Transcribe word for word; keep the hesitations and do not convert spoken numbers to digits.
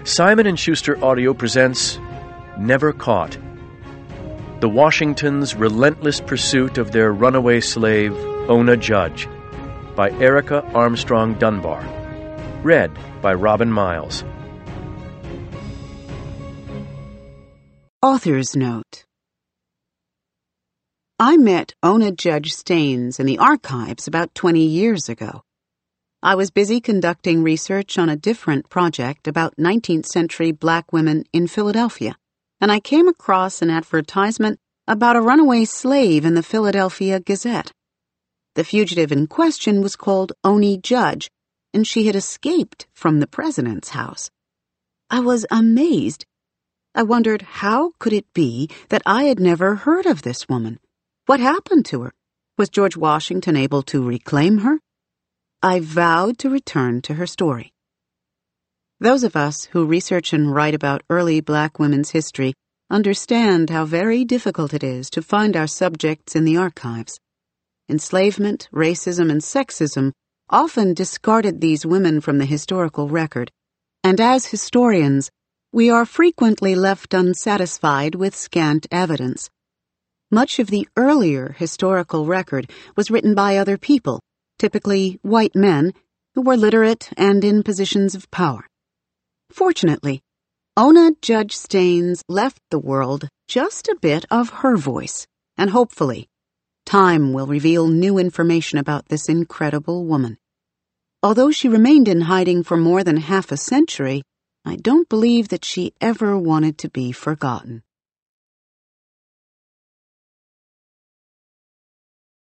Simon and Schuster Audio presents Never Caught. The Washingtons' relentless pursuit of their runaway slave, Ona Judge, by Erica Armstrong Dunbar. Read by Robin Miles. Author's Note. I met Ona Judge Staines in the archives about twenty years ago. I was busy conducting research on a different project about nineteenth century black women in Philadelphia, and I came across an advertisement about a runaway slave in the Philadelphia Gazette. The fugitive in question was called Ona Judge, and she had escaped from the president's house. I was amazed. I wondered how could it be that I had never heard of this woman? What happened to her? Was George Washington able to reclaim her? I vowed to return to her story. Those of us who research and write about early black women's history understand how very difficult it is to find our subjects in the archives. Enslavement, racism, and sexism often discarded these women from the historical record, and as historians, we are frequently left unsatisfied with scant evidence. Much of the earlier historical record was written by other people, typically white men, who were literate and in positions of power. Fortunately, Ona Judge Staines left the world just a bit of her voice, and hopefully, time will reveal new information about this incredible woman. Although she remained in hiding for more than half a century, I don't believe that she ever wanted to be forgotten.